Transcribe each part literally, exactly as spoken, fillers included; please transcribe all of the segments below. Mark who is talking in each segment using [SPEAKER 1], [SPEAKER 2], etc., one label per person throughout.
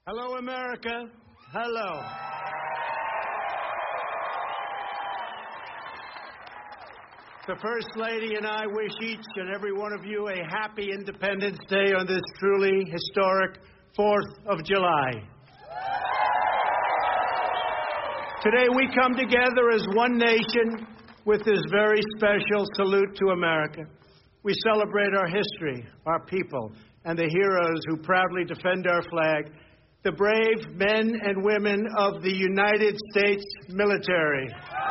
[SPEAKER 1] Hello, America. Hello. The First Lady and I wish each and every one of you a happy Independence Day on this truly historic fourth of July. Today we come together as one nation with this very special salute to America. We celebrate our history, our people, and the heroes who proudly defend our flag, the brave men and women of the United States military.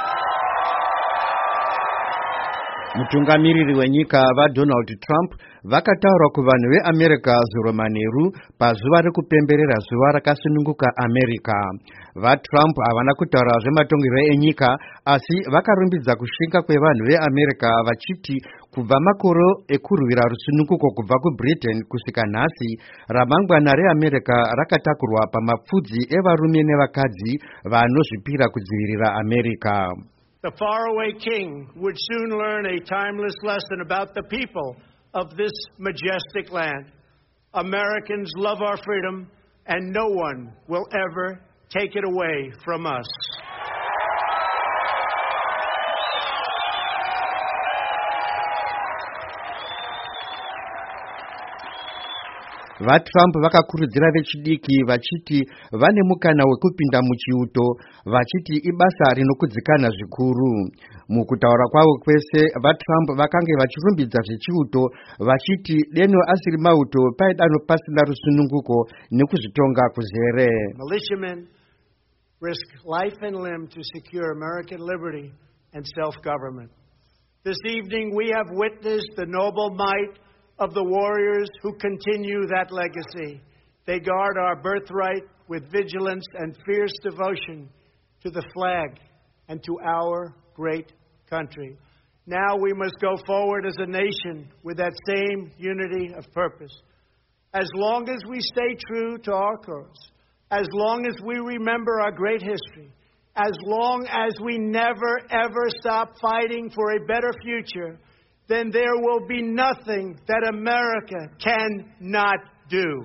[SPEAKER 2] Mutungamiriri wenyika va Donald Trump vakataura kuvanhu veAmerica zuro manheru pazuva rekupemberera zuva rakasununguka America. VaTrump havana kutaura zvematongerwo enyika asi vakarumbidza kushinga kwevanhu veAmerica vachiti kubva makore ekurwira rusununguko kubva kuBritain kusvika nhasi ramangwana reAmerica rakatakurwa pamapfudzi evarume nevakadzi vanozvipira kudzivirira America.
[SPEAKER 1] The faraway king would soon learn a timeless lesson about the people of this majestic land. Americans love our freedom, and no one will ever take it away from us.
[SPEAKER 2] VaTrump vakakurudzira vechidiki vachiti vane mukana wekupinda muchiuto, vachiti ibasa rinokudzikana zvikuru. Mukutaura kwavo kwese vaTrump vakange vachirumbidza zvechiuto vachiti deno asiri mauto paidano pasina rusununguko nekuzvitonga kuzere.
[SPEAKER 1] Militiamen risk life and limb to secure American liberty and self-government. This evening we have witnessed the noble might of the warriors who continue that legacy. They guard our birthright with vigilance and fierce devotion to the flag and to our great country. Now we must go forward as a nation with that same unity of purpose. As long as we stay true to our cause, as long as we remember our great history, as long as we never ever stop fighting for a better future, then there will be nothing that America cannot do.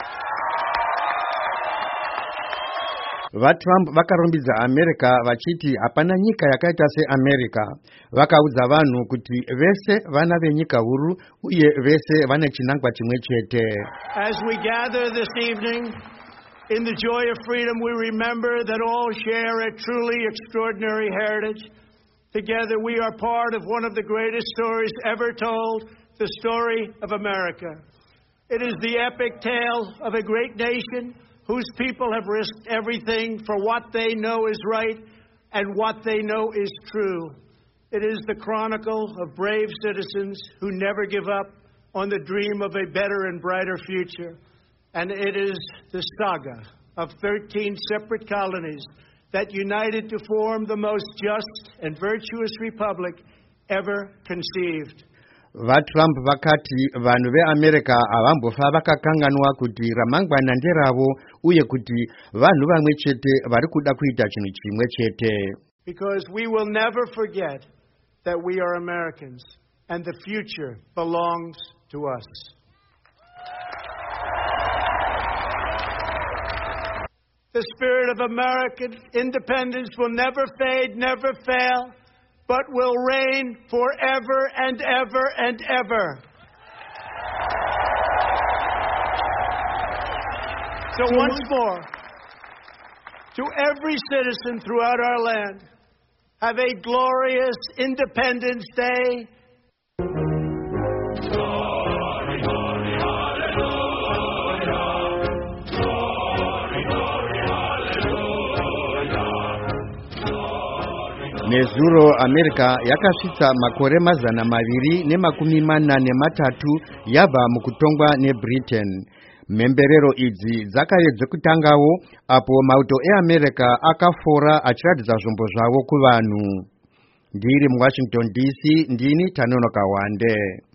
[SPEAKER 2] VaTrump vakarumbidza America vachiti hapana nyika yakaita seAmerica. Vakaudza vanhu kuti vese vana venyika huru uye vese vane chinangwa chimwe chete.
[SPEAKER 1] As we gather this evening in the joy of freedom, we remember that all share a truly extraordinary heritage. Together we are part of one of the greatest stories ever told, the story of America. It is the epic tale of a great nation whose people have risked everything for what they know is right and what they know is true. It is the chronicle of brave citizens who never give up on the dream of a better and brighter future. And it is the saga of thirteen separate colonies that united to form the most just and virtuous republic ever conceived.
[SPEAKER 2] VaTrump vakati vanhu veAmerica havambofa vakakanganwa kuti ramangwana nderavo uye kuti vanhu vamwe chete vari kuda kuita chinhu chimwe chete.
[SPEAKER 1] Because we will never forget that we are Americans and the future belongs to us. The spirit of American independence will never fade, never fail, but will reign forever and ever and ever. So once more, to every citizen throughout our land, have a glorious Independence Day.
[SPEAKER 2] Nezuro America yakasvitsa makore mazana maviri nemakumi mana nematatu yabva mukutongwa neBritain. Mhemberero idzi dzakaedza kutangawo apo mauto eAmerica akafora achiratidza zvombo zvavo kuvanhu. Ndiri muWashington D C, ndini Tanonoka Wande.